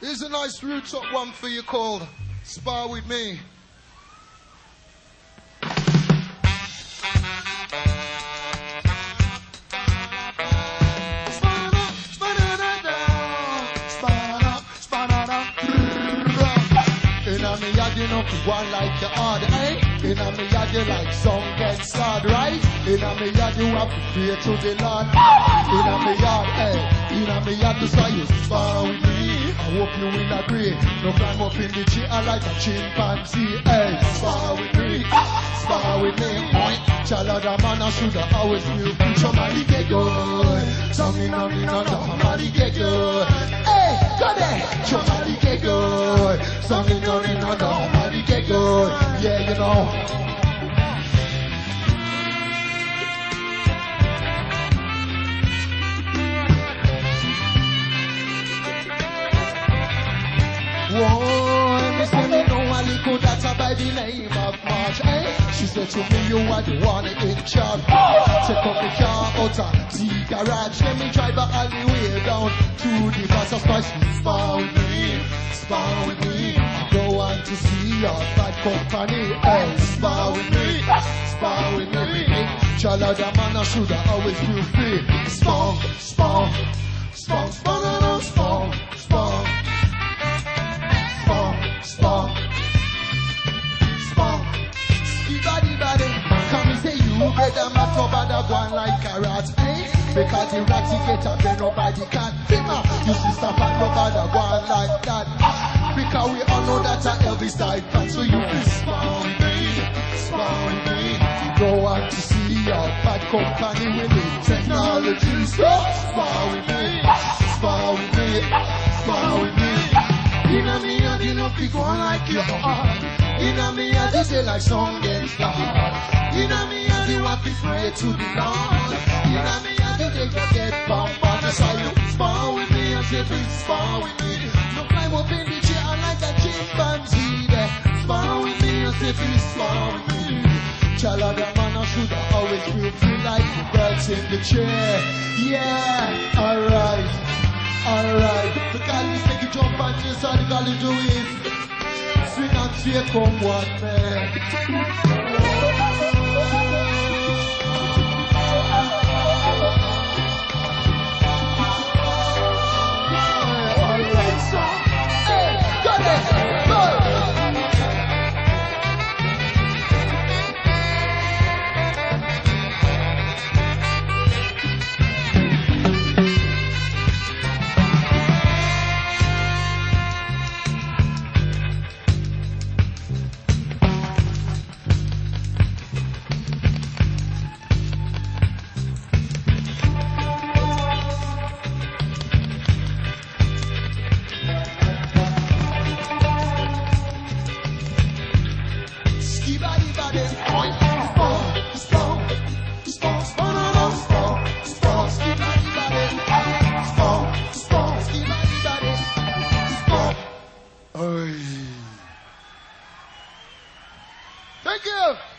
Here's a nice rooftop one for you called Spar With Me. Inna me yard you know one like your hard, eh? Inna me yard you like song get sad, right? Inna me yard you have to pray to the Lord. Inna me yard, eh? Inna me yard to say you spar with me. I hope you will agree. No climb up in the tree like a chimpanzee, eh? Spar with me, spar with me. Chalada man I shoulda always knew. Somebody get good. Something on me not somebody get good. Hey, go there. Somebody get good. Something on me not somebody get good. Yeah, you know. Whoa, me say me know a little daughter by the name of March, eh? She said to me, you are the one in charge. Take up the car out of the garage. Let me drive her all the way down to the Vassar Spice. Spar with me, spar with me. Go on to see your bad company, eh? Spar with me, spar with me. Chalada man, I shoulda always feel free. Spar, spar, spar, spar, spar, spar. Spar, spar, skibadi body. Come and say you better not go bad one like a rat, eh? Because the ratty get up and nobody can. Fima, you sister man no bad one like that. Because we all know that a Elvis type fan, so you can spar with me, spar with me. Go out to see your bad company with the technology. So spar with me, spar with me, spar with me. Inna me yard, you know, pick one like your heart. Inna me yard, you say like song and star. Inna me yard, you want to pray to the Lord. Inna me yard, you take a get bump, but I saw you spar with me, I say please spar with me. No climb up in the chair like a chimpanzee there. Spar with me, I say please spar with me. Chalada man, I should always feel like the birds in the chair. Yeah, alright. Alright, the girls take a jump and chase all the girls do it. Swing and sway come one man. Alright, so hey, go there, go! Thank you.